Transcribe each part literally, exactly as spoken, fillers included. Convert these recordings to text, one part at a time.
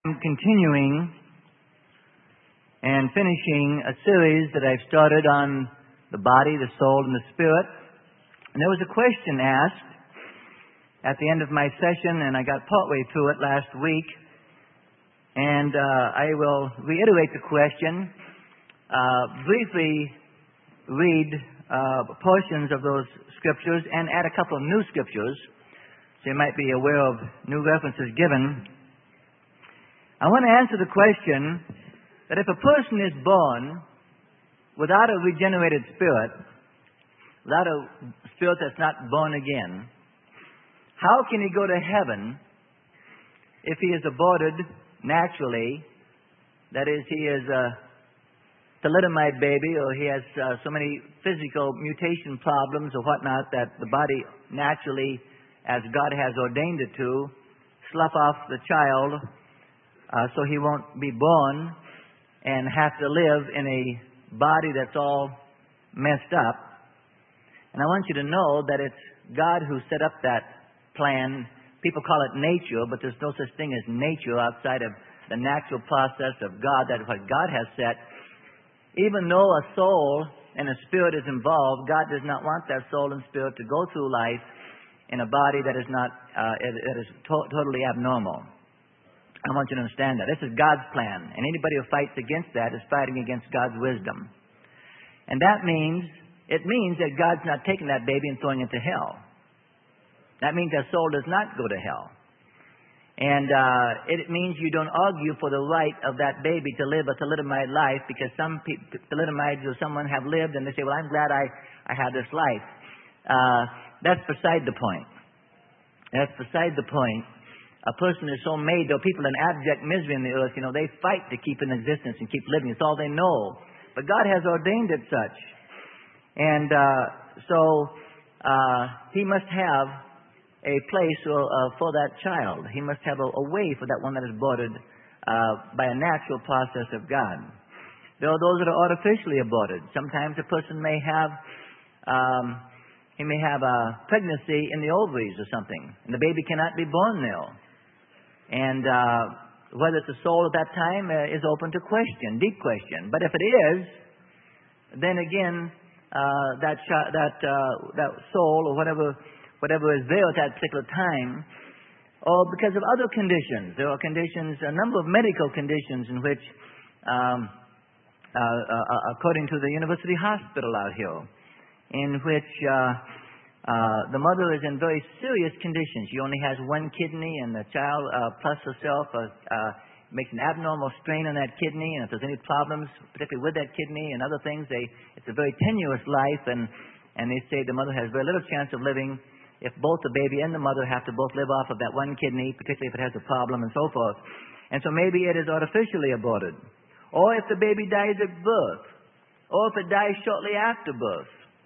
I'm continuing and finishing a series that I've started on the body, the soul, and the spirit. And there was a question asked at the end of my session, and I got partway through it last week. And uh, I will reiterate the question, uh, briefly read uh, portions of those scriptures, and add a couple of new scriptures, so you might be aware of new references given. I want to answer the question that if a person is born without a regenerated spirit, without a spirit that's not born again, how can he go to heaven if he is aborted naturally? That is, he is a thalidomide baby, or he has uh, so many physical mutation problems or whatnot that the body naturally, as God has ordained it to, slough off the child uh, so he won't be born and have to live in a body that's all messed up. And I want you to know that it's God who set up that plan. People call it nature, but there's no such thing as nature outside of the natural process of God, that what God has set. Even though a soul and a spirit is involved, God does not want that soul and spirit to go through life in a body that is not uh, that is to- totally abnormal. I want you to understand that. This is God's plan, and anybody who fights against that is fighting against God's wisdom. And that means, it means that God's not taking that baby and throwing it to hell. That means that soul does not go to hell. And uh, it means you don't argue for the right of that baby to live a thalidomide life, because some pe- thalidomides or someone have lived and they say, well, I'm glad I, I had this life. Uh, that's beside the point. That's beside the point. A person is so made, though people in abject misery in the earth, you know, they fight to keep in existence and keep living. It's all they know. But God has ordained it such. And uh, so uh, He must have a place uh, for that child. He must have a, a way for that one that is aborted uh, by a natural process of God. There are those that are artificially aborted. Sometimes a person may have, um, he may have a pregnancy in the ovaries or something, and the baby cannot be born there. And uh, whether it's a soul at that time uh, is open to question, deep question. But if it is, then again, uh, that ch- that uh, that soul or whatever whatever is there at that particular time, or because of other conditions. There are conditions, a number of medical conditions in which, um, uh, uh, according to the University Hospital out here, in which uh, uh, the mother is in very serious conditions. She only has one kidney, and the child uh, plus herself uh, uh, makes an abnormal strain on that kidney, and if there's any problems, particularly with that kidney and other things, they, it's a very tenuous life, and, and they say the mother has very little chance of living if both the baby and the mother have to both live off of that one kidney, particularly if it has a problem and so forth. And so maybe it is artificially aborted. Or if the baby dies at birth. Or if it dies shortly after birth.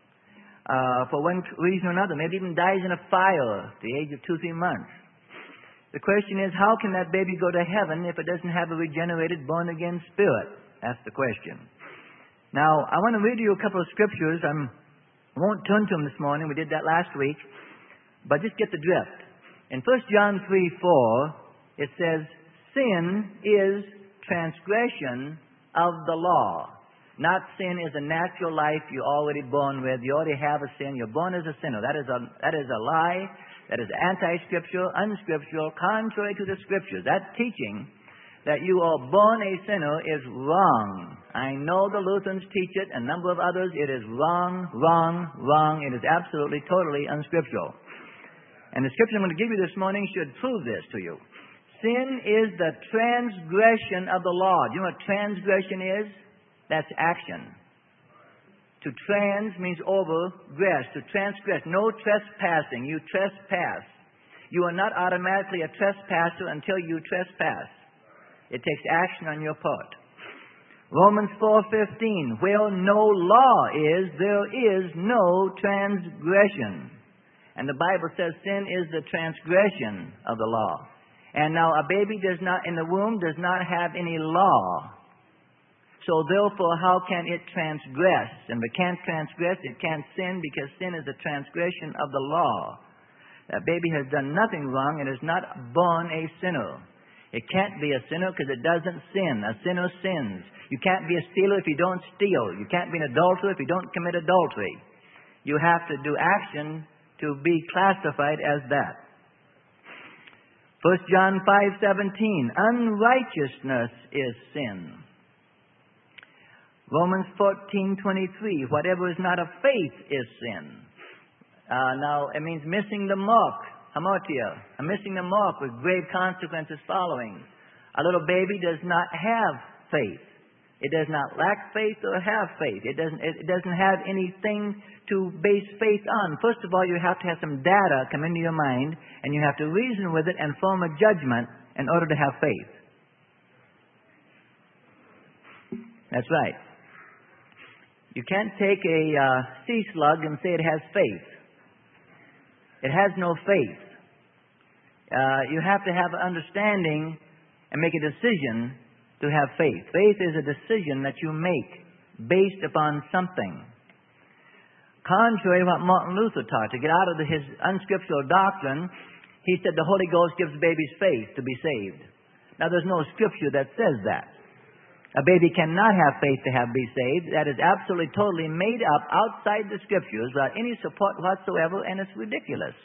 Uh, for one reason or another. Maybe even dies in a fire at the age of two, three months. The question is, how can that baby go to heaven if it doesn't have a regenerated, born-again spirit? That's the question. Now, I want to read you a couple of scriptures. I'm, I won't turn to them this morning. We did that last week. But just get the drift. In First John three four, it says, sin is transgression of the law. Not sin is a natural life you're already born with. You already have a sin. You're born as a sinner. That is a, that is a lie. That is anti-scriptural, unscriptural, contrary to the Scriptures. That teaching that you are born a sinner is wrong. I know the Lutherans teach it, and a number of others. It is wrong, wrong, wrong. It is absolutely, totally unscriptural. And the scripture I'm going to give you this morning should prove this to you. Sin is the transgression of the law. Do you know what transgression is? That's action. To trans means overgress, to transgress. No trespassing. You trespass. You are not automatically a trespasser until you trespass. It takes action on your part. Romans four fifteen, where no law is, there is no transgression. And the Bible says sin is the transgression of the law. And now a baby does not, in the womb, does not have any law. So therefore, how can it transgress? And if it can't transgress, it can't sin, because sin is a transgression of the law. That baby has done nothing wrong and is not born a sinner. It can't be a sinner because it doesn't sin. A sinner sins. You can't be a stealer if you don't steal. You can't be an adulterer if you don't commit adultery. You have to do action to be classified as that. First John five seventeen, unrighteousness is sin. Romans fourteen twenty-three, whatever is not of faith is sin. Uh, now, it means missing the mark, hamartia, and missing the mark with grave consequences following. A little baby does not have faith. It does not lack faith or have faith. It doesn't, it doesn't have anything to base faith on. First of all, you have to have some data come into your mind, and you have to reason with it and form a judgment in order to have faith. That's right. You can't take a uh, sea slug and say it has faith. It has no faith. Uh, you have to have an understanding and make a decision to have faith. Faith is a decision that you make based upon something. Contrary to what Martin Luther taught, to get out of the, his unscriptural doctrine, he said the Holy Ghost gives babies faith to be saved. Now, there's no scripture that says that. A baby cannot have faith to have be saved. That is absolutely, totally made up outside the Scriptures without any support whatsoever, and it's ridiculous.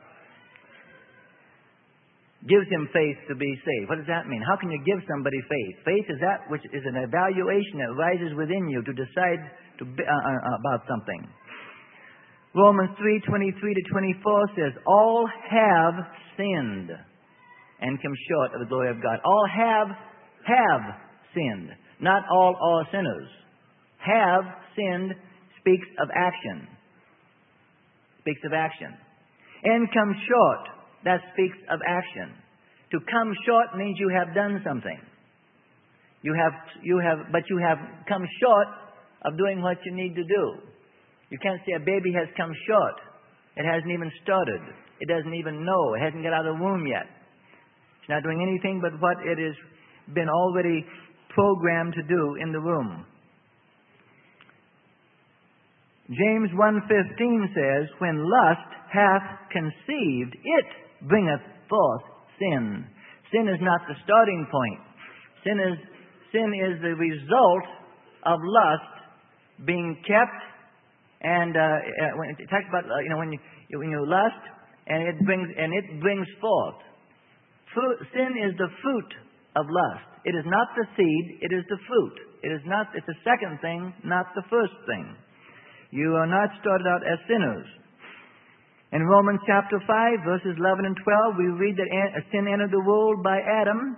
Gives him faith to be saved. What does that mean? How can you give somebody faith? Faith is that which is an evaluation that rises within you to decide to be, uh, uh, about something. Romans three twenty-three to twenty-four says, all have sinned and come short of the glory of God. All have, have sinned. Not all are sinners. Have sinned speaks of action. Speaks of action. And come short, that speaks of action. To come short means you have done something. You have, you have, but you have come short of doing what you need to do. You can't say a baby has come short. It hasn't even started. It doesn't even know. It hasn't got out of the womb yet. It's not doing anything but what it has been already programmed to do in the womb. James one fifteen says, when lust hath conceived, it bringeth forth sin. Sin is not the starting point. Sin is, sin is the result of lust being kept, and uh, when it talks about uh, you know when you when you lust, and it brings and it brings forth. Fruit, sin is the fruit of lust. It is not the seed, it is the fruit. It is not, it's the second thing, not the first thing. You are not started out as sinners. In Romans chapter five, verses eleven and twelve, we read that sin entered the world by Adam,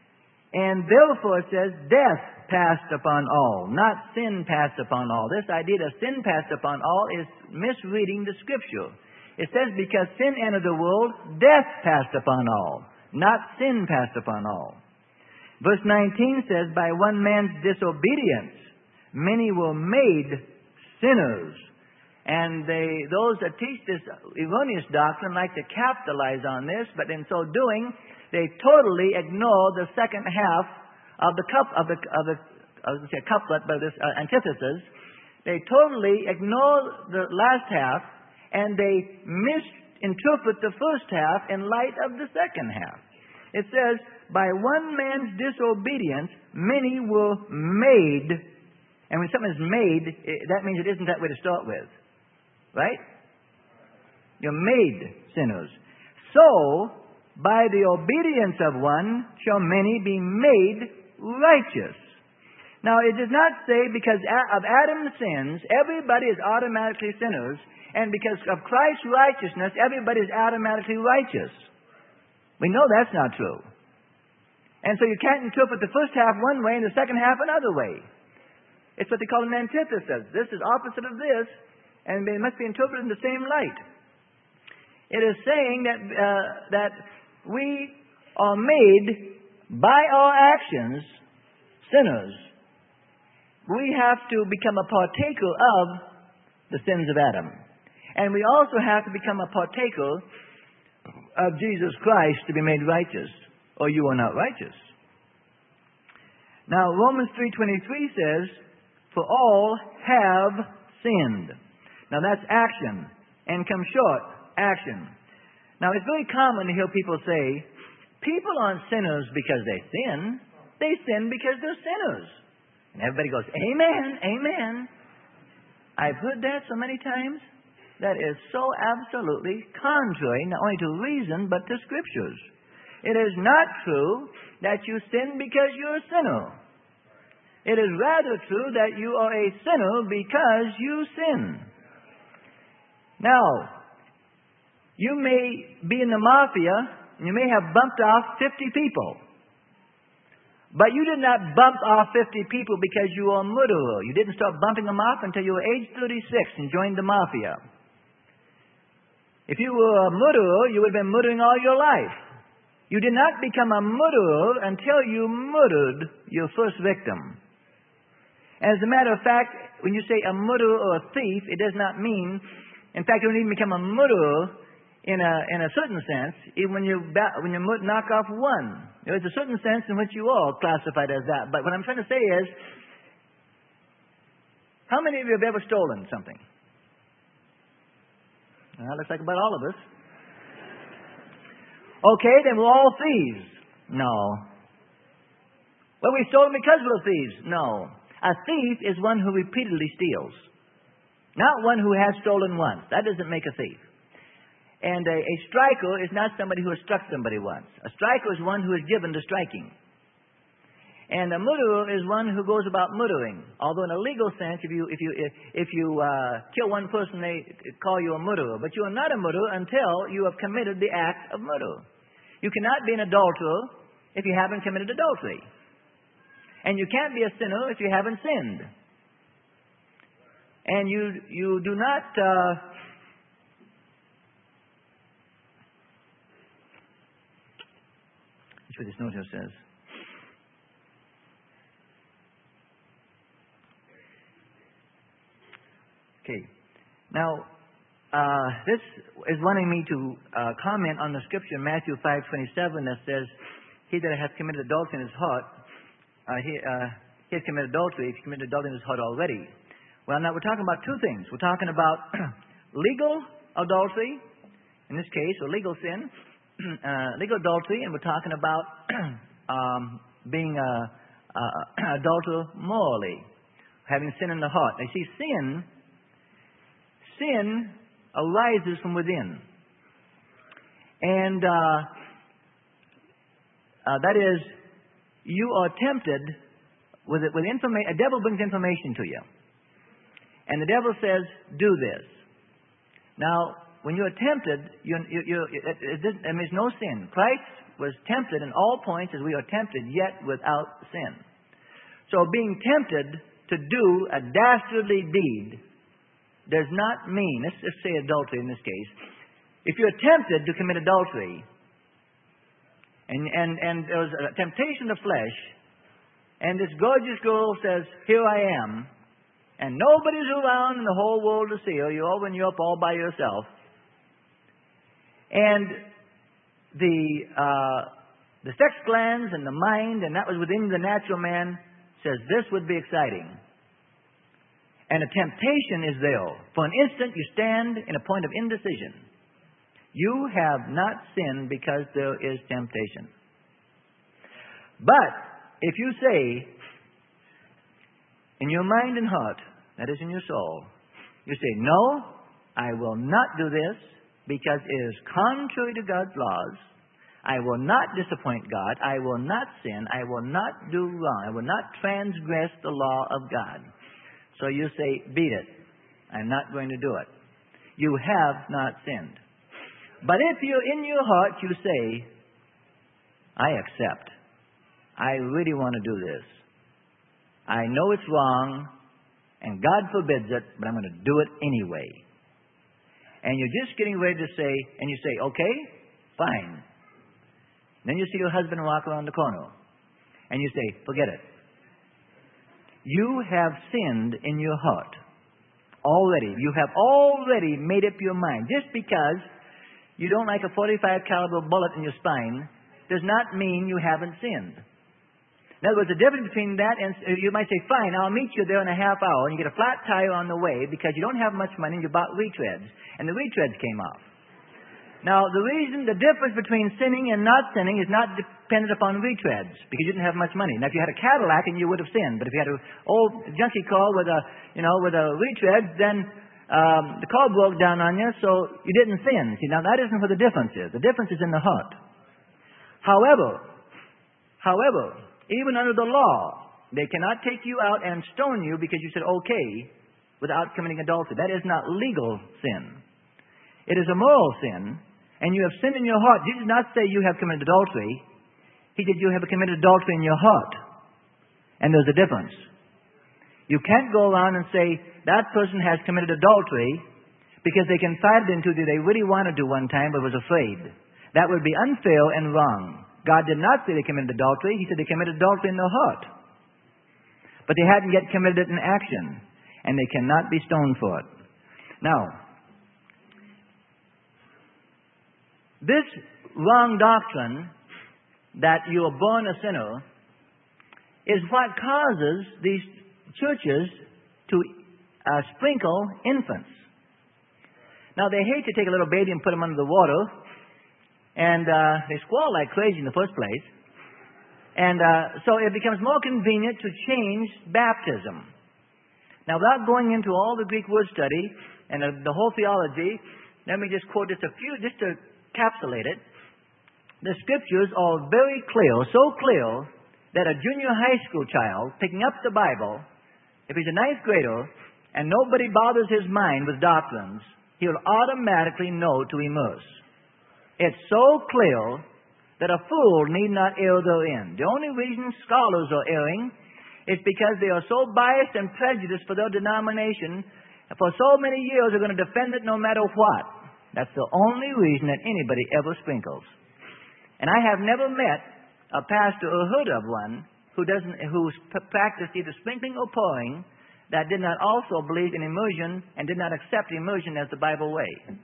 and therefore it says, death passed upon all, not sin passed upon all. This idea that sin passed upon all is misreading the Scripture. It says because sin entered the world, death passed upon all, not sin passed upon all. Verse nineteen says, by one man's disobedience, many were made sinners. And they, those that teach this erroneous doctrine like to capitalize on this, but in so doing, they totally ignore the second half of the cup of the of the I was going to say couplet, but this uh, antithesis. They totally ignore the last half, and they misinterpret the first half in light of the second half. It says, by one man's disobedience, many were made. And when something is made, that means it isn't that way to start with. Right? You're made sinners. So, by the obedience of one, shall many be made righteous. Now, it does not say because of Adam's sins, everybody is automatically sinners, and because of Christ's righteousness, everybody is automatically righteous. We know that's not true. And so you can't interpret the first half one way and the second half another way. It's what they call an antithesis. This is opposite of this, and it must be interpreted in the same light. It is saying that uh, that we are made by our actions sinners. We have to become a partaker of the sins of Adam. And we also have to become a partaker of Jesus Christ to be made righteous, or you are not righteous. Now, Romans three twenty-three says, for all have sinned. Now, that's action. And come short, action. Now, it's very common to hear people say, People aren't sinners because they sin. They sin because they're sinners. And everybody goes, amen, amen. I've heard that so many times. That is so absolutely contrary, not only to reason, but to Scriptures. It is not true that you sin because you're a sinner. It is rather true that you are a sinner because you sin. Now, you may be in the mafia, and you may have bumped off fifty people. But you did not bump off fifty people because you were a murderer. You didn't start bumping them off until you were age thirty-six and joined the mafia. If you were a murderer, you would have been murdering all your life. You did not become a murderer until you murdered your first victim. As a matter of fact, when you say a murderer or a thief, it does not mean, in fact, you don't even become a murderer in a in a certain sense, even when you when you knock off one. There is a certain sense in which you are classified as that. But what I'm trying to say is, how many of you have ever stolen something? Well, looks like about all of us. Okay, then we're all thieves. No. Well, we stole because we're thieves. No. A thief is one who repeatedly steals, not one who has stolen once. That doesn't make a thief. And a, a striker is not somebody who has struck somebody once. A striker is one who is given to striking. And a murderer is one who goes about murdering. Although in a legal sense, if you if you if, if you uh, kill one person, they call you a murderer. But you are not a murderer until you have committed the act of murder. You cannot be an adulterer if you haven't committed adultery. And you can't be a sinner if you haven't sinned. And you you do not. Uh, That's what this note here says. Okay. Now, uh, this is wanting me to uh, comment on the scripture in Matthew five twenty-seven that says, "He that hath committed adultery in his heart, uh, he, uh, he has committed adultery. He has committed adultery in his heart already." Well, now we're talking about two things. We're talking about legal adultery, in this case, or legal sin, uh, legal adultery, and we're talking about um, being a, a adulterer morally, having sin in the heart. Now, you see, sin. Sin arises from within. And uh, uh, that is, you are tempted with, with information. A devil brings information to you. And the devil says, do this. Now, when you're tempted, you, you, you, it, it, it, it means no sin. Christ was tempted in all points as we are tempted, yet without sin. So being tempted to do a dastardly deed does not mean, let's just say adultery in this case. If you're tempted to commit adultery, and, and, and there's a temptation of the flesh, and this gorgeous girl says, here I am, and nobody's around in the whole world to see her, you're over and you're up all by yourself, and the, uh, the sex glands and the mind, and that was within the natural man, says this would be exciting. And a temptation is there. For an instant, you stand in a point of indecision. You have not sinned because there is temptation. But if you say, in your mind and heart, that is in your soul, you say, no, I will not do this because it is contrary to God's laws. I will not disappoint God. I will not sin. I will not do wrong. I will not transgress the law of God. So you say, beat it. I'm not going to do it. You have not sinned. But if you, in your heart, you say, I accept. I really want to do this. I know it's wrong, and God forbids it, but I'm going to do it anyway. And you're just getting ready to say, and you say, okay, fine. Then you see your husband walk around the corner, and you say, forget it. You have sinned in your heart already. You have already made up your mind. Just because you don't like a forty-five caliber bullet in your spine does not mean you haven't sinned. In other words, the difference between that and you might say, fine, I'll meet you there in a half hour, and you get a flat tire on the way because you don't have much money and you bought retreads, and the retreads came off. Now, the reason, the difference between sinning and not sinning is not dependent upon retreads, because you didn't have much money. Now, if you had a Cadillac, and you would have sinned. But if you had an old junkie car with a, you know, with a retread, then um, the car broke down on you, so you didn't sin. See, now that isn't where the difference is. The difference is in the heart. However, however, even under the law, they cannot take you out and stone you because you said okay without committing adultery. That is not legal sin. It is a moral sin. And you have sinned in your heart. Jesus did not say you have committed adultery. He said you have committed adultery in your heart. And there's a difference. You can't go around and say that person has committed adultery because they confided into you they really wanted to one time but was afraid. That would be unfair and wrong. God did not say they committed adultery. He said they committed adultery in their heart. But they hadn't yet committed it in action. And they cannot be stoned for it. Now, this wrong doctrine that you are born a sinner is what causes these churches to uh, sprinkle infants. Now, they hate to take a little baby and put him under the water, and uh, they squall like crazy in the first place. And uh, so it becomes more convenient to change baptism. Now, without going into all the Greek word study and uh, the whole theology, let me just quote just a few, just to encapsulate it. The scriptures are very clear, so clear that a junior high school child picking up the Bible, if he's a ninth grader and nobody bothers his mind with doctrines, he'll automatically know to immerse. It's so clear that a fool need not err therein. The only reason scholars are erring is because they are so biased and prejudiced for their denomination, and for so many years they're going to defend it no matter what. That's the only reason that anybody ever sprinkles. And I have never met a pastor or heard of one who doesn't, who's practiced either sprinkling or pouring that did not also believe in immersion and did not accept immersion as the Bible way.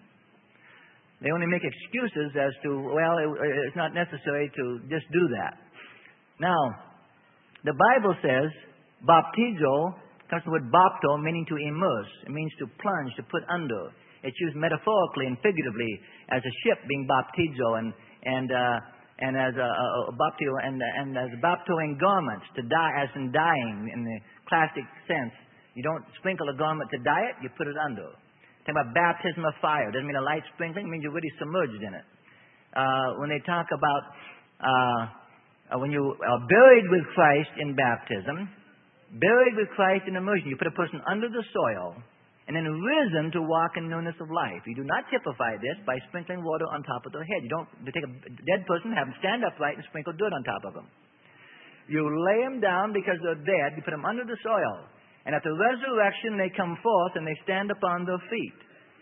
They only make excuses as to, well, it, it's not necessary to just do that. Now, the Bible says, baptizo comes from the word bapto, meaning to immerse. It means to plunge, to put under. It's used metaphorically and figuratively as a ship being baptizo and and uh, and as a, a, a baptizo and and as baptoing garments to dye, as in dyeing in the classic sense. You don't sprinkle a garment to dye it; you put it under. Talk about baptism of fire. Doesn't mean a light sprinkling. It means you're really submerged in it. Uh, when they talk about uh, uh, when you are buried with Christ in baptism, buried with Christ in immersion, you put a person under the soil. And then risen to walk in newness of life. You do not typify this by sprinkling water on top of their head. You don't you take a dead person, have them stand upright, and sprinkle dirt on top of them. You lay them down because they're dead. You put them under the soil. And at the resurrection, they come forth and they stand upon their feet.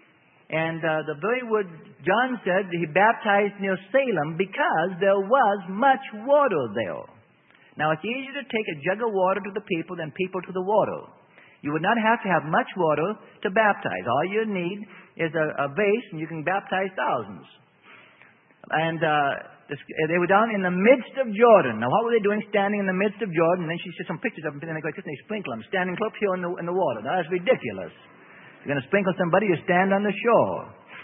And uh, the very word John said, he baptized near Salem because there was much water there. Now, it's easier to take a jug of water to the people than people to the water. You would not have to have much water to baptize. All you need is a, a vase, and you can baptize thousands. And uh, they were down in the midst of Jordan. Now, what were they doing standing in the midst of Jordan? And then she said some pictures of them, and they go like this, and they sprinkle them, standing close here in the, in the water. Now, that's ridiculous. If you're going to sprinkle somebody, you stand on the shore.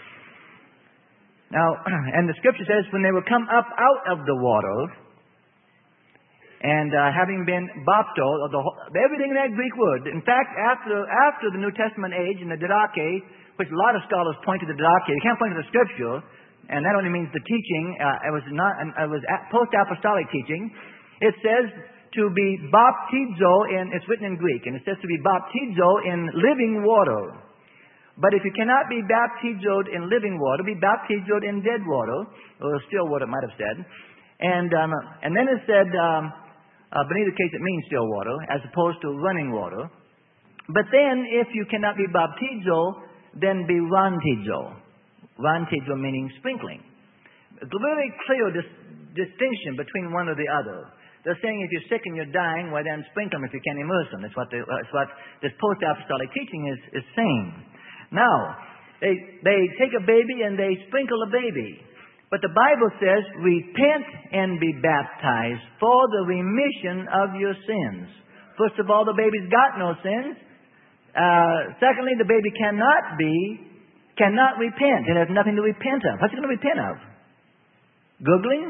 Now, and the scripture says, when they would come up out of the water, and uh, having been bapto, the whole, everything in that Greek word. In fact, after after the New Testament age in the Didache, which a lot of scholars point to the Didache, you can't point to the Scripture, and that only means the teaching. Uh, it was not. It was post-apostolic teaching. It says to be baptizo in. It's written in Greek, and it says to be baptizo in living water. But if you cannot be baptizoed in living water, be baptizoed in dead water, or still water, it might have said. And um, and then it said. Um, Uh, but in either case, it means still water, as opposed to running water. But then, if you cannot be baptizo, then be rantizo. Rantizo meaning sprinkling. A very clear dis- distinction between one or the other. They're saying if you're sick and you're dying, well then sprinkle them if you can immerse them. That's what, the, that's what this post-apostolic teaching is, is saying. Now, they, they take a baby and they sprinkle a baby. But the Bible says, repent and be baptized for the remission of your sins. First of all, the baby's got no sins. Uh, secondly, the baby cannot be cannot repent. It has nothing to repent of. What's it going to repent of? Googling?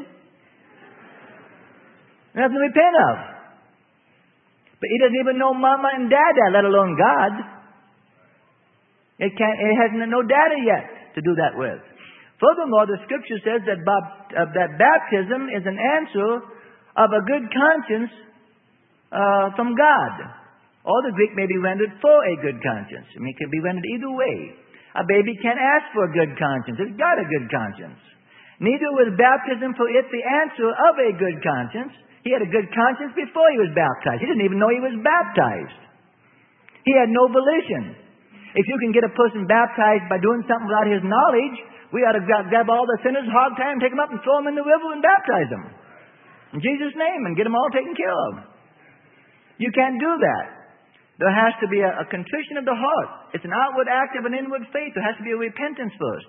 Nothing to repent of. But he doesn't even know Mama and Dada, let alone God. It, can't, it has no data yet to do that with. Furthermore, the Scripture says that, uh, that baptism is an answer of a good conscience uh, from God. Or the Greek may be rendered for a good conscience. I mean, it can be rendered either way. A baby can't ask for a good conscience. It's got a good conscience. Neither was baptism for it the answer of a good conscience. He had a good conscience before he was baptized. He didn't even know he was baptized. He had no volition. If you can get a person baptized by doing something without his knowledge, we ought to grab, grab all the sinners, hog tie them, take them up and throw them in the river and baptize them. In Jesus' name, and get them all taken care of. You can't do that. There has to be a, a contrition of the heart. It's an outward act of an inward faith. There has to be a repentance first.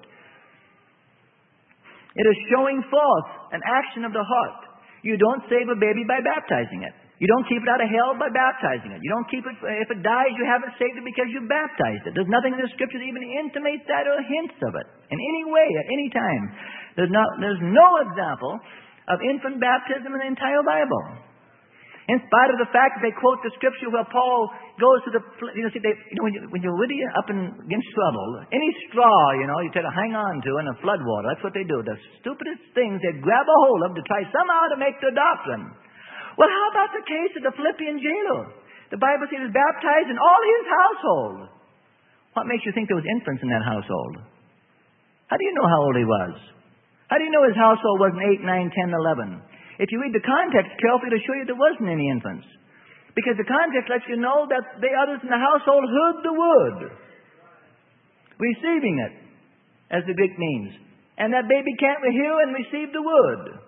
It is showing forth an action of the heart. You don't save a baby by baptizing it. You don't keep it out of hell by baptizing it. You don't keep it, if it dies, you haven't saved it because you baptized it. There's nothing in the Scripture that even intimates that or hints of it in any way, at any time. There's, not, there's no example of infant baptism in the entire Bible. In spite of the fact that they quote the Scripture where Paul goes to the, you know, see, they, you know when, you, when you're really up in, against trouble, any straw, you know, you try to hang on to in a flood water, that's what they do. The stupidest things they grab a hold of to try somehow to make their doctrine. Well, how about the case of the Philippian jailer? The Bible says he was baptized in all his household. What makes you think there was infants in that household? How do you know how old he was? How do you know his household wasn't eight, nine, ten, eleven? If you read the context carefully, it'll show you there wasn't any infants. Because the context lets you know that the others in the household heard the word. Receiving it, as the Greek means. And that baby can't hear and receive the word.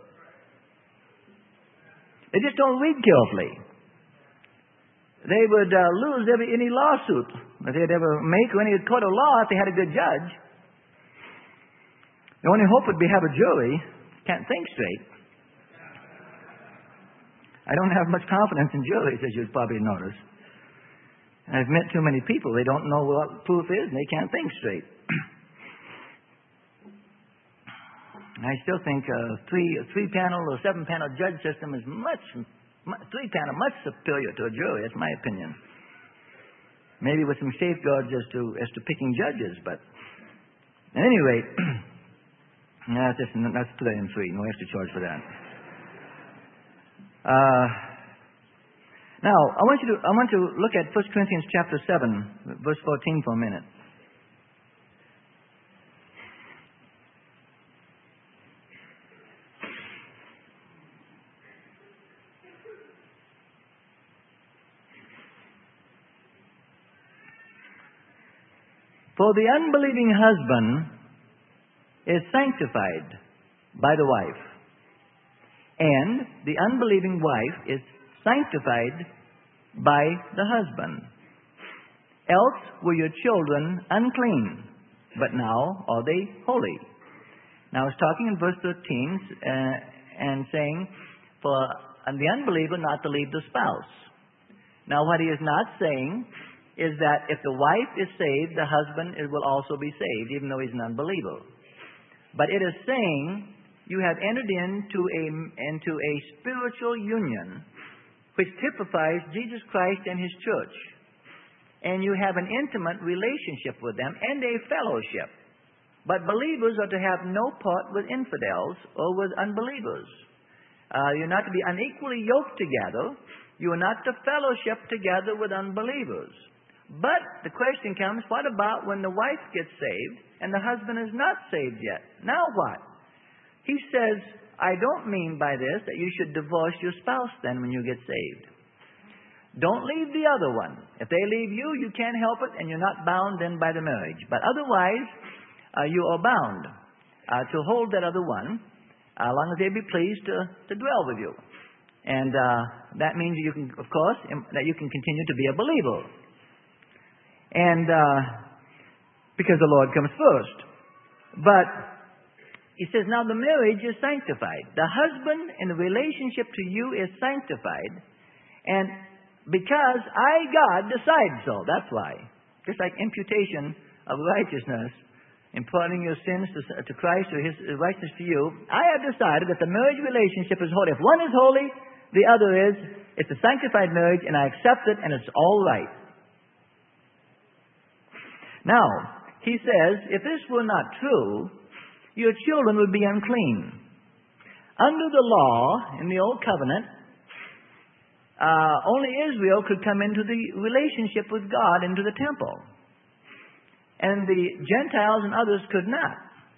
They just don't read carefully. They would uh, lose every, any lawsuit that they'd ever make or any court of law if they had a good judge. The only hope would be have a jury. Can't think straight. I don't have much confidence in juries, as you'd probably notice. I've met too many people. They don't know what proof is, and they can't think straight. I still think a three, a three-panel or seven-panel judge system is much, much three-panel, much superior to a jury. That's my opinion. Maybe with some safeguards as to as to picking judges, but at any rate, that's just that's today and free. No extra charge for that. Uh, now, I want you to I want to look at First Corinthians chapter seven, verse fourteen for a minute. For the unbelieving husband is sanctified by the wife, and the unbelieving wife is sanctified by the husband. Else were your children unclean, but now are they holy. Now it's talking in verse thirteen uh, and saying, for the unbeliever not to leave the spouse. Now what he is not saying is that if the wife is saved, the husband will also be saved, even though he's an unbeliever. But it is saying you have entered into a, into a spiritual union which typifies Jesus Christ and His church. And you have an intimate relationship with them and a fellowship. But believers are to have no part with infidels or with unbelievers. Uh, you're not to be unequally yoked together. You are not to fellowship together with unbelievers. But the question comes, what about when the wife gets saved and the husband is not saved yet? Now what? He says, I don't mean by this that you should divorce your spouse then when you get saved. Don't leave the other one. If they leave you, you can't help it and you're not bound then by the marriage. But otherwise, uh, you are bound uh, to hold that other one as uh, long as they be pleased to, to dwell with you. And uh, that means you can, of course, that you can continue to be a believer. And uh, because the Lord comes first. But he says, now the marriage is sanctified. The husband in the relationship to you is sanctified. And because I, God, decide so. That's why. Just like imputation of righteousness imparting your sins to, to Christ or His righteousness to you, I have decided that the marriage relationship is holy. If one is holy, the other is. It's a sanctified marriage, and I accept it, and it's all right. Now, he says, if this were not true, your children would be unclean. Under the law, in the Old Covenant, uh, only Israel could come into the relationship with God, into the temple. And the Gentiles and others could not.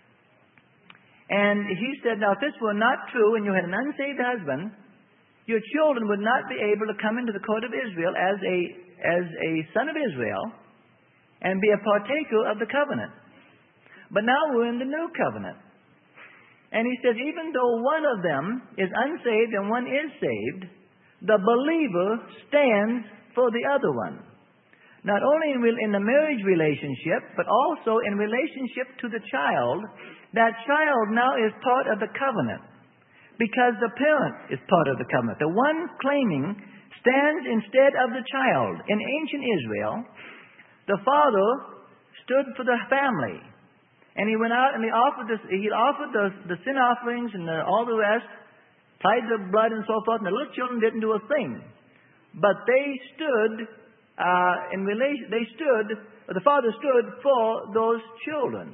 And he said, now if this were not true and you had an unsaved husband, your children would not be able to come into the court of Israel as a, as a son of Israel and be a partaker of the covenant. But now we're in the new covenant. And he says, even though one of them is unsaved and one is saved, the believer stands for the other one. Not only in, in the marriage relationship, but also in relationship to the child. That child now is part of the covenant because the parent is part of the covenant. The one claiming stands instead of the child. In ancient Israel, the father stood for the family. And he went out and he offered, this, he offered the, the sin offerings and the, all the rest, applied the blood and so forth, and the little children didn't do a thing. But they stood... Uh, in relation, they stood, or the father stood for those children.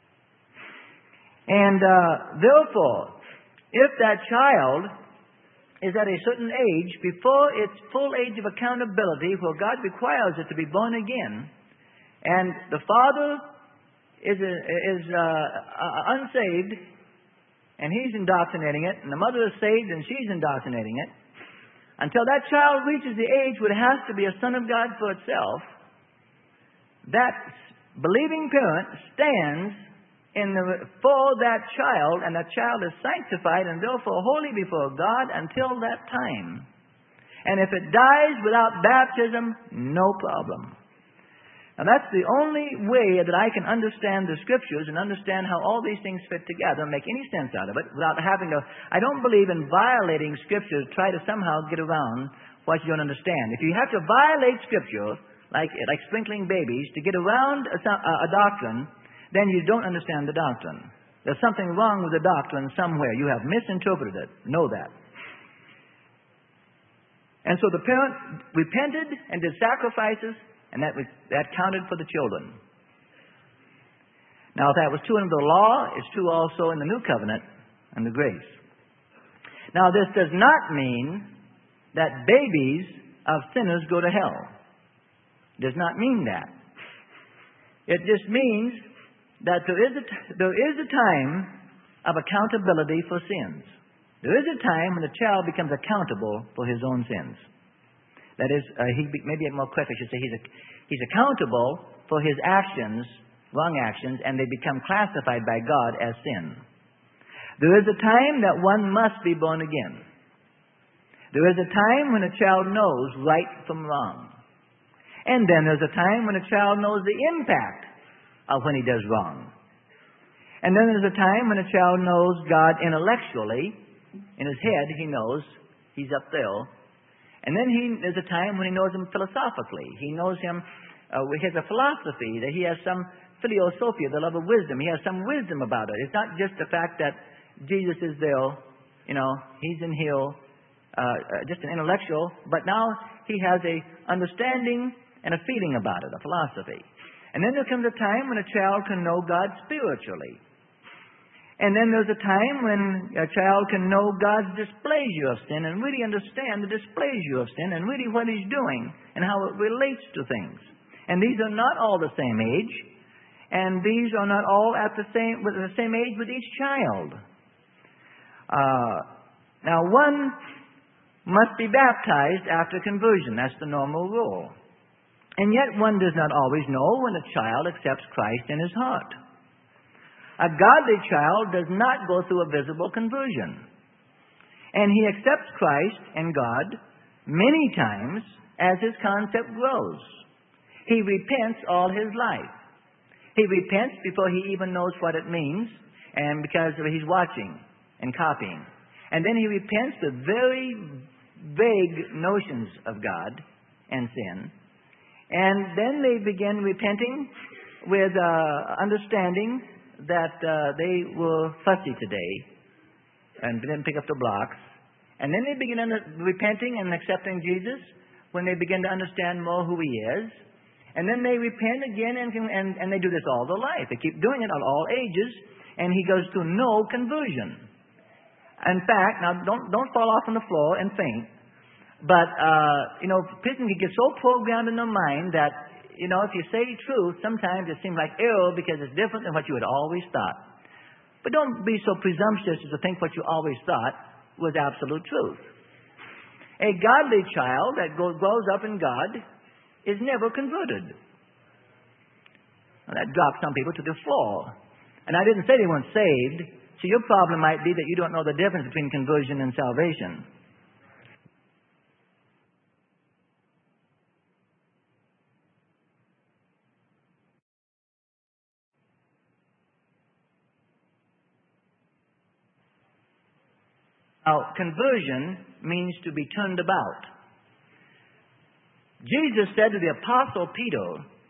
And uh, therefore, if that child is at a certain age, before its full age of accountability, where God requires it to be born again, and the father is, a, is uh, uh, unsaved, and he's indoctrinating it, and the mother is saved, and she's indoctrinating it, until that child reaches the age where it has to be a son of God for itself, that believing parent stands in the, for that child, and that child is sanctified and therefore holy before God until that time. And if it dies without baptism, no problem. Now that's the only way that I can understand the Scriptures and understand how all these things fit together and make any sense out of it without having to... I don't believe in violating Scripture to try to somehow get around what you don't understand. If you have to violate Scripture, like, like sprinkling babies, to get around a, a doctrine, then you don't understand the doctrine. There's something wrong with the doctrine somewhere. You have misinterpreted it. Know that. And so the parent repented and did sacrifices, and that, was, that counted for the children. Now, if that was true under the law, it's true also in the new covenant and the grace. Now, this does not mean that babies of sinners go to hell. It does not mean that. It just means that there is a, there is a time of accountability for sins. There is a time when the child becomes accountable for his own sins. That is, uh, he be, maybe more correct, I should say, he's, a, he's accountable for his actions, wrong actions, and they become classified by God as sin. There is a time that one must be born again. There is a time when a child knows right from wrong. And then there's a time when a child knows the impact of when he does wrong. And then there's a time when a child knows God intellectually. In his head, he knows he's up there. And then he, there's a time when he knows him philosophically. He knows him, uh, he has a philosophy, that he has some philosophia, the love of wisdom. He has some wisdom about it. It's not just the fact that Jesus is there, you know, he's in here, uh, just an intellectual, but now he has a understanding and a feeling about it, a philosophy. And then there comes a time when a child can know God spiritually. And then there's a time when a child can know God's displeasure of sin and really understand the displeasure of sin and really what He's doing and how it relates to things. And these are not all the same age. And these are not all at the same, with the same age with each child. Uh, now, one must be baptized after conversion. That's the normal rule. And yet one does not always know when a child accepts Christ in his heart. A godly child does not go through a visible conversion. And he accepts Christ and God many times as his concept grows. He repents all his life. He repents before he even knows what it means, and because he's watching and copying. And then he repents with very vague notions of God and sin. And then they begin repenting with uh, understanding that uh, they were fussy today and didn't pick up the blocks. And then they begin under, repenting and accepting Jesus when they begin to understand more who He is. And then they repent again, and, and, and they do this all their life. They keep doing it at all ages, and He goes through no conversion. In fact, now don't, don't fall off on the floor and faint, but, uh, you know, people can get so programmed in their mind that, you know, if you say truth, sometimes it seems like error because it's different than what you had always thought. But don't be so presumptuous as to think what you always thought was absolute truth. A godly child that grows up in God is never converted. Now, that drops some people to the floor. And I didn't say they weren't saved. So your problem might be that you don't know the difference between conversion and salvation. Now, conversion means to be turned about. Jesus said to the Apostle Peter,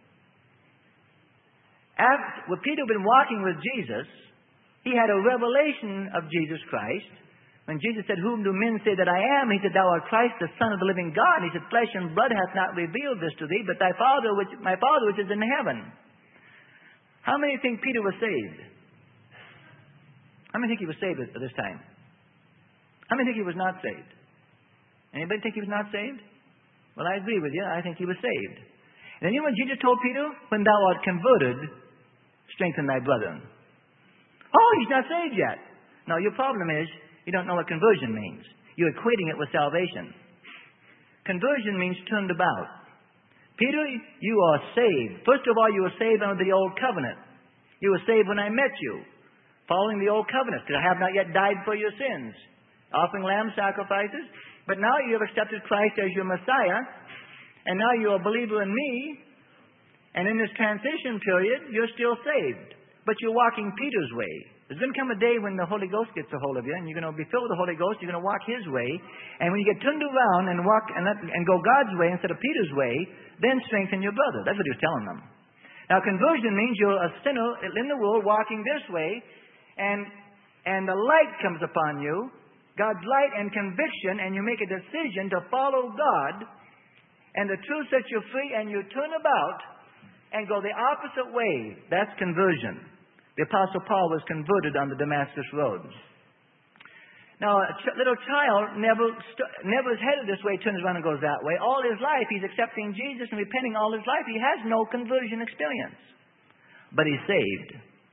after well, Peter had been walking with Jesus, he had a revelation of Jesus Christ. When Jesus said, "Whom do men say that I am?" He said, "Thou art Christ, the Son of the living God." And he said, "Flesh and blood hath not revealed this to thee, but thy Father, which, my Father which is in heaven." How many think Peter was saved? How many think he was saved at this time? How many think he was not saved? Anybody think he was not saved? Well, I agree with you. I think he was saved. And then you know what Jesus told Peter? "When thou art converted, strengthen thy brethren." Oh, he's not saved yet. No, your problem is you don't know what conversion means. You're equating it with salvation. Conversion means turned about. Peter, you are saved. First of all, you were saved under the old covenant. You were saved when I met you, following the old covenant, because I have not yet died for your sins, offering lamb sacrifices. But now you have accepted Christ as your Messiah, and now you're a believer in me, and in this transition period, you're still saved. But you're walking Peter's way. There's going to come a day when the Holy Ghost gets a hold of you, and you're going to be filled with the Holy Ghost. You're going to walk His way, and when you get turned around and walk and, let, and go God's way instead of Peter's way, then strengthen your brother. That's what He was telling them. Now, conversion means you're a sinner in the world walking this way, and and the light comes upon you, God's light and conviction, and you make a decision to follow God, and the truth sets you free, and you turn about and go the opposite way. That's conversion. The Apostle Paul was converted on the Damascus Road. Now, a ch- little child never st- never is headed this way, turns around and goes that way. All his life, he's accepting Jesus and repenting all his life. He has no conversion experience. But he's saved.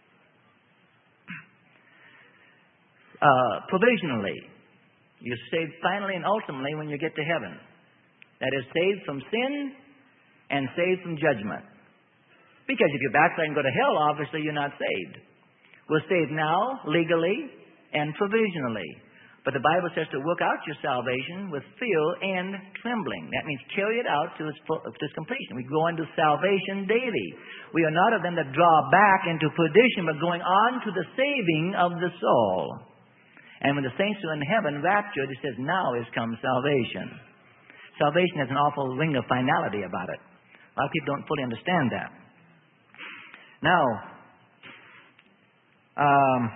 Uh, provisionally. You're saved finally and ultimately when you get to heaven. That is, saved from sin and saved from judgment. Because if you backslide and go to hell, obviously you're not saved. We're saved now, legally and provisionally. But the Bible says to work out your salvation with fear and trembling. That means carry it out to its, full, to its completion. We go into salvation daily. We are not of them that draw back into perdition, but going on to the saving of the soul. And when the saints are in heaven, raptured, it says, now is come salvation. Salvation has an awful ring of finality about it. A lot of people don't fully understand that. Now, um,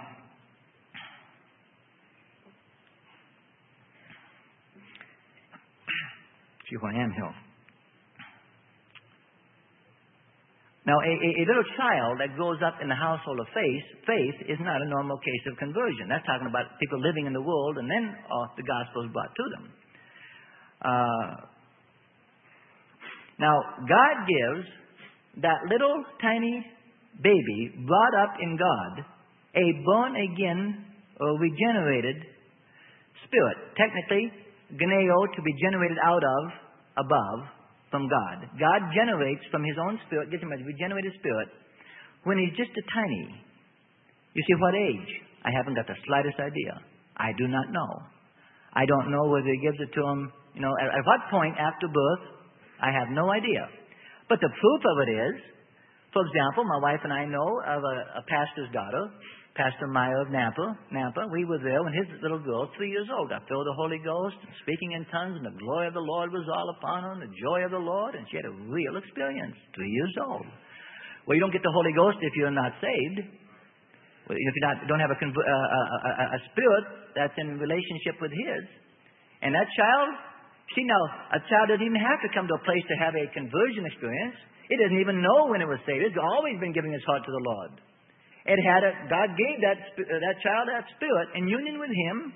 see who I am here. Now, a, a, a little child that grows up in the household of faith, faith is not a normal case of conversion. That's talking about people living in the world and then uh, the gospel is brought to them. Uh, now, God gives that little tiny baby brought up in God a born-again or regenerated spirit. Technically, geneo, to be generated out of, above, from God. God generates from His own spirit, gives Him a regenerated spirit, when he's just a tiny. You see, what age? I haven't got the slightest idea. I do not know. I don't know whether He gives it to him, you know, at, at what point after birth. I have no idea. But the proof of it is, for example, my wife and I know of a, a pastor's daughter, Pastor Meyer of Napa. Napa. We were there when his little girl, three years old, got filled with the Holy Ghost, speaking in tongues, and the glory of the Lord was all upon her, and the joy of the Lord, and she had a real experience, three years old. Well, you don't get the Holy Ghost if you're not saved. Well, if you not, don't have a, conv- uh, a, a, a spirit that's in relationship with His. And that child, see now, a child doesn't even have to come to a place to have a conversion experience. It doesn't even know when it was saved. It's always been giving its heart to the Lord. It had a, God gave that uh, that child that spirit in union with Him.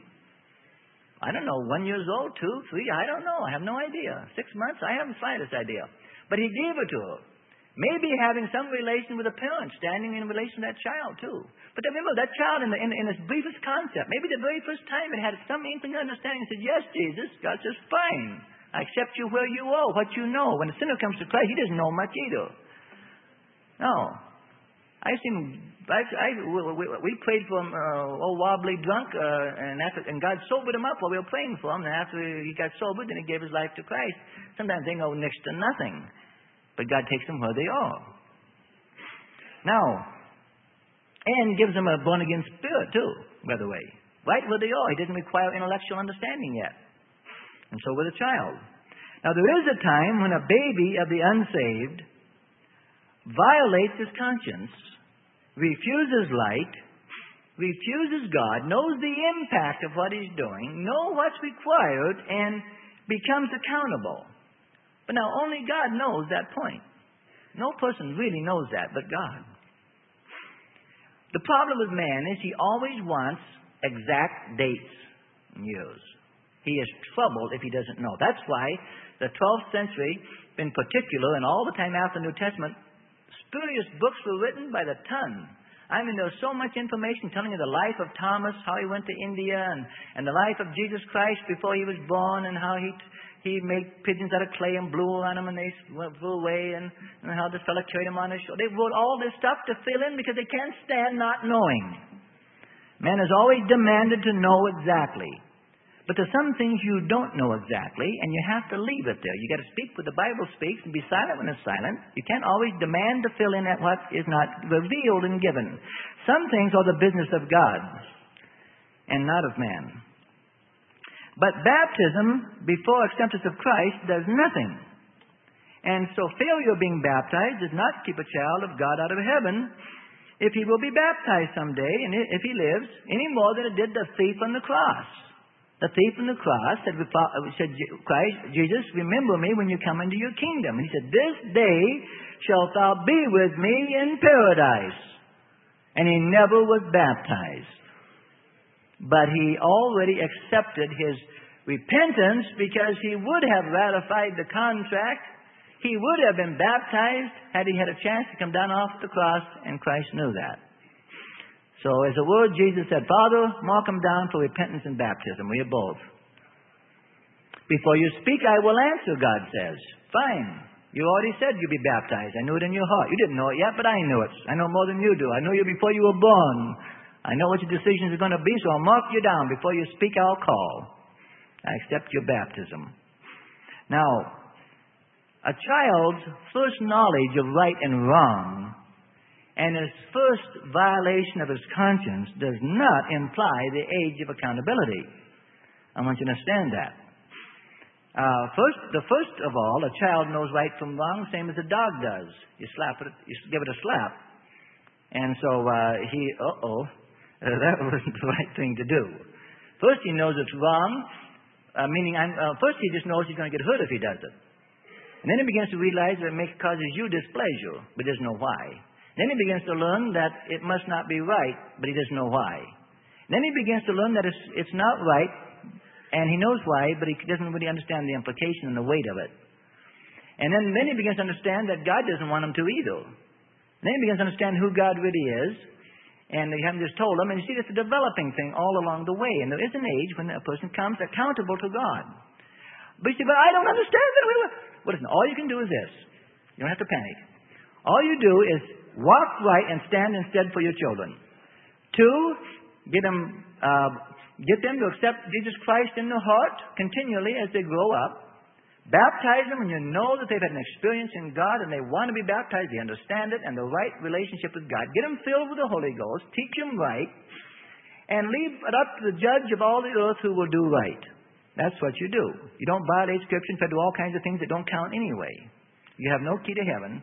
I don't know, one years old, two, three, I don't know. I have no idea. Six months, I haven't the slightest idea. But He gave it to her. Maybe having some relation with a parent, standing in relation to that child too. But remember, that child in, the, in, in its briefest concept, maybe the very first time it had some inkling of understanding, said, yes, Jesus. God says, fine. I accept you where you are, what you know. When a sinner comes to Christ, he doesn't know much either. No. I've seen, I, I, we, we prayed for him, uh, old wobbly drunk, uh, and, after, and God sobered him up while we were praying for him. And after he got sobered, then he gave his life to Christ. Sometimes they know next to nothing. But God takes them where they are. Now, and gives them a born-again spirit too, by the way. Right where they are. He doesn't require intellectual understanding yet. And so with a child. Now, there is a time when a baby of the unsaved violates his conscience, refuses light, refuses God, knows the impact of what he's doing, knows what's required, and becomes accountable. But now, only God knows that point. No person really knows that but God. The problem with man is he always wants exact dates and years. He is troubled if he doesn't know. That's why the twelfth century, in particular, and all the time after the New Testament, spurious books were written by the ton. I mean, there was so much information telling you the life of Thomas, how he went to India, and, and the life of Jesus Christ before he was born, and how he he made pigeons out of clay and blew on them, and they flew away, and, and how this fellow carried him on his shoulder. They wrote all this stuff to fill in because they can't stand not knowing. Man has always demanded to know exactly. But there's some things you don't know exactly, and you have to leave it there. You've got to speak what the Bible speaks and be silent when it's silent. You can't always demand to fill in at what is not revealed and given. Some things are the business of God and not of man. But baptism before acceptance of Christ does nothing. And so failure of being baptized does not keep a child of God out of heaven if he will be baptized someday, and if he lives, any more than it did the thief on the cross. The thief on the cross said, said Christ, Jesus, remember me when you come into your kingdom. And he said, this day shalt thou be with me in paradise. And he never was baptized. But he already accepted his repentance because he would have ratified the contract. He would have been baptized had he had a chance to come down off the cross, and Christ knew that. So as a word, Jesus said, Father, mark him down for repentance and baptism. We are both. Before you speak, I will answer, God says. Fine. You already said you'd be baptized. I knew it in your heart. You didn't know it yet, but I knew it. I know more than you do. I knew you before you were born. I know what your decisions are going to be, so I'll mark you down. Before you speak, I'll call. I accept your baptism. Now, a child's first knowledge of right and wrong and his first violation of his conscience does not imply the age of accountability. I want you to understand that. Uh, first, the first of all, a child knows right from wrong, same as a dog does. You slap it, you give it a slap, and so uh, he, uh-oh. Uh, that wasn't the right thing to do. First, he knows it's wrong, uh, meaning I'm, uh, first he just knows he's going to get hurt if he does it. And then he begins to realize that it makes, causes you displeasure, but doesn't know why. Then he begins to learn that it must not be right, but he doesn't know why. Then he begins to learn that it's, it's not right, and he knows why, but he doesn't really understand the implication and the weight of it. And then, then he begins to understand that God doesn't want him to either. Then he begins to understand who God really is. And you haven't just told them. And you see, it's a developing thing all along the way. And there is an age when a person comes accountable to God. But you say, but I don't understand it. Well, listen, all you can do is this. You don't have to panic. All you do is walk right and stand instead for your children. Two, get them, uh, get them to accept Jesus Christ in their heart continually as they grow up. Baptize them when you know that they've had an experience in God and they want to be baptized. They understand it and the right relationship with God. Get them filled with the Holy Ghost. Teach them right. And leave it up to the judge of all the earth who will do right. That's what you do. You don't violate Scripture and try to do all kinds of things that don't count anyway. You have no key to heaven.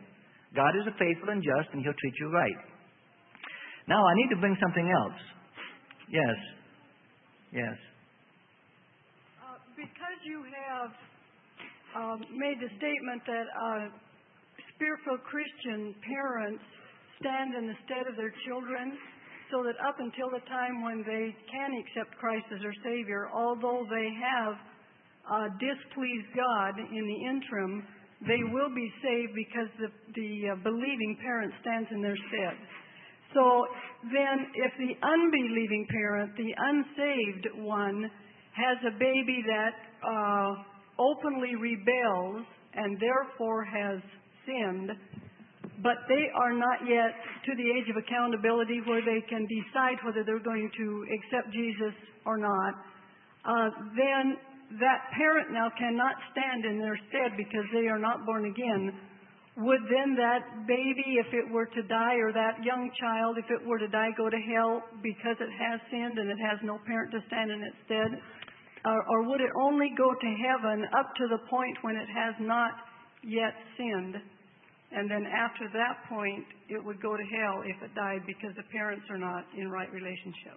God is faithful and just, and He'll treat you right. Now, I need to bring something else. Yes. Yes. Uh, because you have um, made the statement that uh, spiritual Christian parents stand in the stead of their children, so that up until the time when they can accept Christ as their Savior, although they have uh, displeased God in the interim, they will be saved because the, the uh, believing parent stands in their stead. So then if the unbelieving parent, the unsaved one, has a baby that uh, openly rebels and therefore has sinned, but they are not yet to the age of accountability where they can decide whether they're going to accept Jesus or not, uh, then that parent now cannot stand in their stead because they are not born again. Would then that baby, if it were to die, or that young child, if it were to die, go to hell because it has sinned and it has no parent to stand in its stead? Uh, or would it only go to heaven up to the point when it has not yet sinned? And then after that point, it would go to hell if it died because the parents are not in right relationship.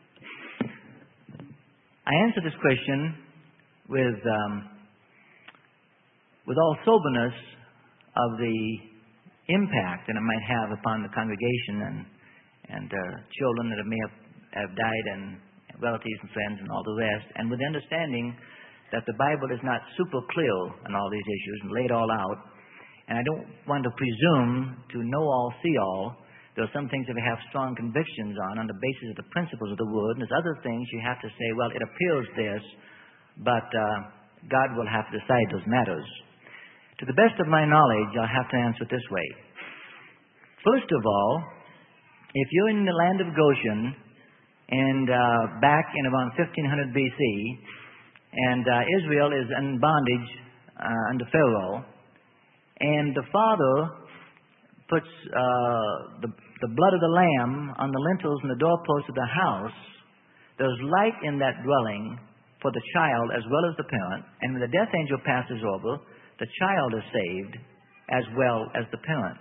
I answer this question with um, with all soberness of the impact that it might have upon the congregation and and uh, children that may have, have died, and relatives and friends and all the rest, and with the understanding that the Bible is not super clear on all these issues and laid all out. And I don't want to presume to know all, see all. There are some things that we have strong convictions on, on the basis of the principles of the Word. And there's other things you have to say, well, it appears this, but uh, God will have to decide those matters. To the best of my knowledge, I'll have to answer it this way. First of all, if you're in the land of Goshen, and uh, back in around fifteen hundred B C, and uh, Israel is in bondage uh, under Pharaoh, and the father puts uh, the, the blood of the lamb on the lintels and the doorposts of the house, there's light in that dwelling for the child as well as the parent. And when the death angel passes over, the child is saved as well as the parent.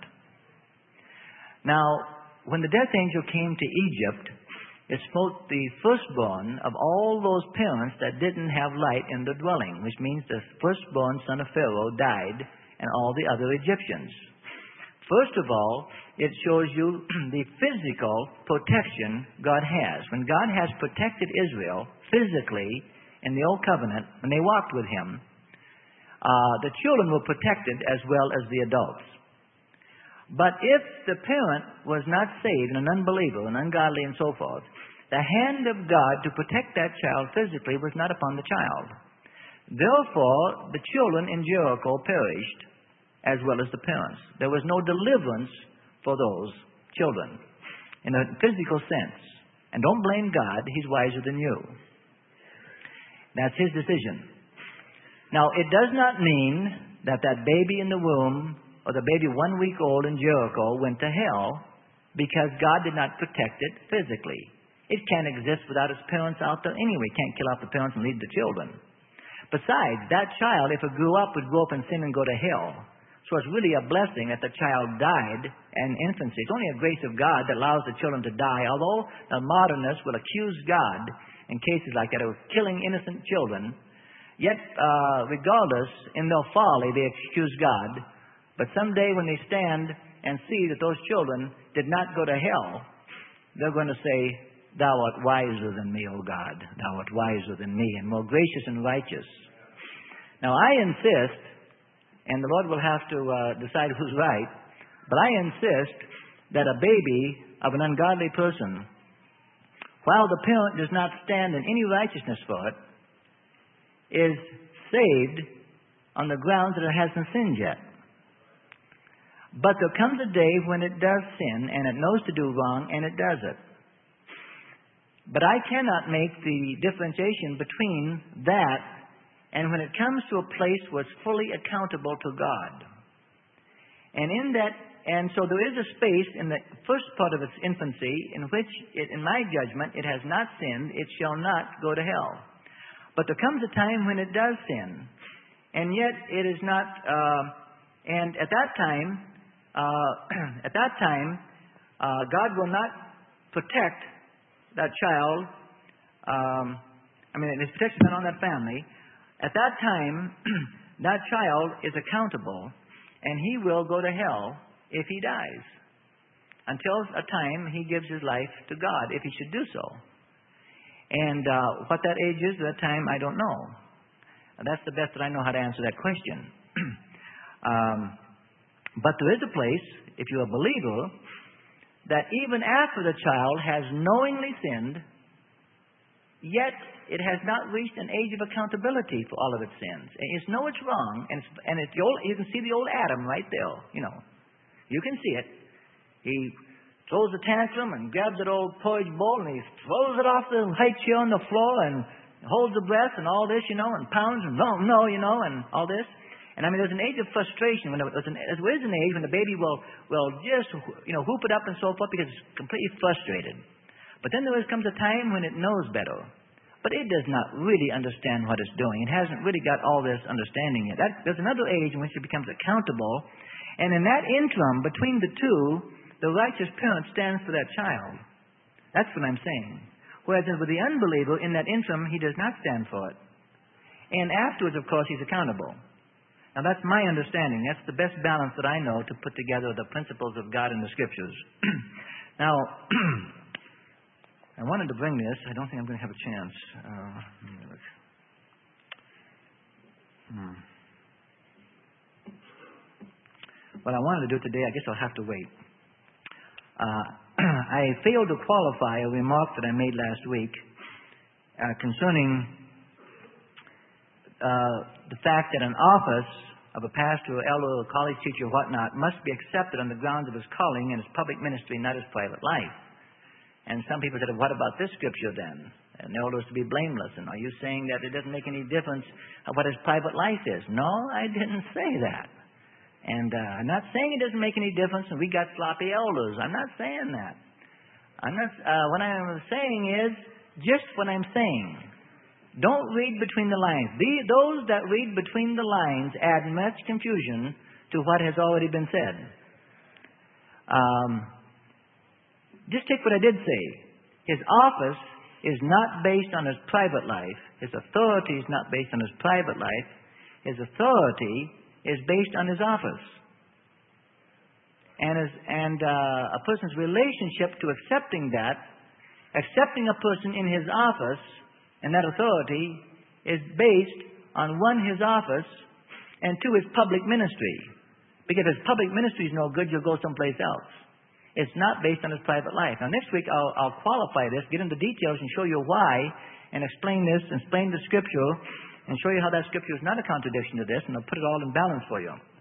Now, when the death angel came to Egypt, it smote the firstborn of all those parents that didn't have light in the dwelling, which means the firstborn son of Pharaoh died, and all the other Egyptians. First of all, it shows you the physical protection God has. When God has protected Israel physically in the Old Covenant, when they walked with Him, uh, the children were protected as well as the adults. But if the parent was not saved, and an unbeliever, and ungodly, and so forth, the hand of God to protect that child physically was not upon the child. Therefore, the children in Jericho perished, as well as the parents. There was no deliverance for those children, in a physical sense. And don't blame God, He's wiser than you. That's His decision. Now, it does not mean that that baby in the womb, or the baby one week old in Jericho, went to hell, because God did not protect it physically. It can't exist without its parents out there anyway. It can't kill off the parents and leave the children. Besides, that child, if it grew up, would grow up in sin and go to hell. So it's really a blessing that the child died in infancy. It's only a grace of God that allows the children to die, although the modernists will accuse God in cases like that of killing innocent children. Yet, uh, regardless, in their folly, they accuse God. But someday when they stand and see that those children did not go to hell, they're going to say, Thou art wiser than me, O God. Thou art wiser than me, and more gracious and righteous. Now, I insist, and the Lord will have to uh, decide who's right, but I insist that a baby of an ungodly person, while the parent does not stand in any righteousness for it, is saved on the grounds that it hasn't sinned yet. But there comes a day when it does sin, and it knows to do wrong, and it does it. But I cannot make the differentiation between that and when it comes to a place where it's fully accountable to God. And in that, and so there is a space in the first part of its infancy in which, it, in my judgment, it has not sinned, it shall not go to hell. But there comes a time when it does sin, and yet it is not, uh, and at that time, uh, at that time, uh, God will not protect that child. Um, I mean, His protection is not on that family. At that time, that child is accountable, and he will go to hell if he dies, until a time he gives his life to God, if he should do so. And uh, what that age is at that time, I don't know. That's the best that I know how to answer that question. um, but there is a place, if you're a believer, that even after the child has knowingly sinned, yet it has not reached an age of accountability for all of its sins. And it's know it's wrong, and, it's, and it's the old, you can see the old Adam right there. You know, you can see it. He throws a tantrum and grabs that old porridge bowl and he throws it off the high chair on the floor and holds the breath and all this, you know, and pounds and no, no, you know, and all this. And I mean, there's an age of frustration. When there's an, there is an age when the baby will, will just, you know, whoop it up and so forth because it's completely frustrated. But then there comes a time when it knows better. But it does not really understand what it's doing. It hasn't really got all this understanding yet. That, there's another age in which it becomes accountable. And in that interim, between the two, the righteous parent stands for that child. That's what I'm saying. Whereas with the unbeliever, in that interim, he does not stand for it. And afterwards, of course, he's accountable. Now, that's my understanding. That's the best balance that I know to put together the principles of God in the Scriptures. Now, I wanted to bring this. I don't think I'm going to have a chance. Uh, let me look. Hmm. Well, I wanted to do it today. I guess I'll have to wait. Uh, I failed to qualify a remark that I made last week uh, concerning uh, the fact that an office of a pastor, or elder, or college teacher, or whatnot, must be accepted on the grounds of his calling and his public ministry, not his private life. And some people said, what about this scripture then? An elder is to be blameless. And are you saying that it doesn't make any difference what his private life is? No, I didn't say that. And uh, I'm not saying it doesn't make any difference and we got sloppy elders. I'm not saying that. I'm not. Uh, what I'm saying is just what I'm saying. Don't read between the lines. The, those that read between the lines add much confusion to what has already been said. Um, just take what I did say. His office is not based on his private life. His authority is not based on his private life. His authority is based on his office. And, his, and uh, a person's relationship to accepting that, accepting a person in his office and that authority is based on, one, his office, and two, his public ministry. Because if his public ministry is no good, you'll go someplace else. It's not based on his private life. Now, next week, I'll, I'll qualify this, get into details, and show you why, and explain this, and explain the Scripture, and show you how that Scripture is not a contradiction to this, and I'll put it all in balance for you.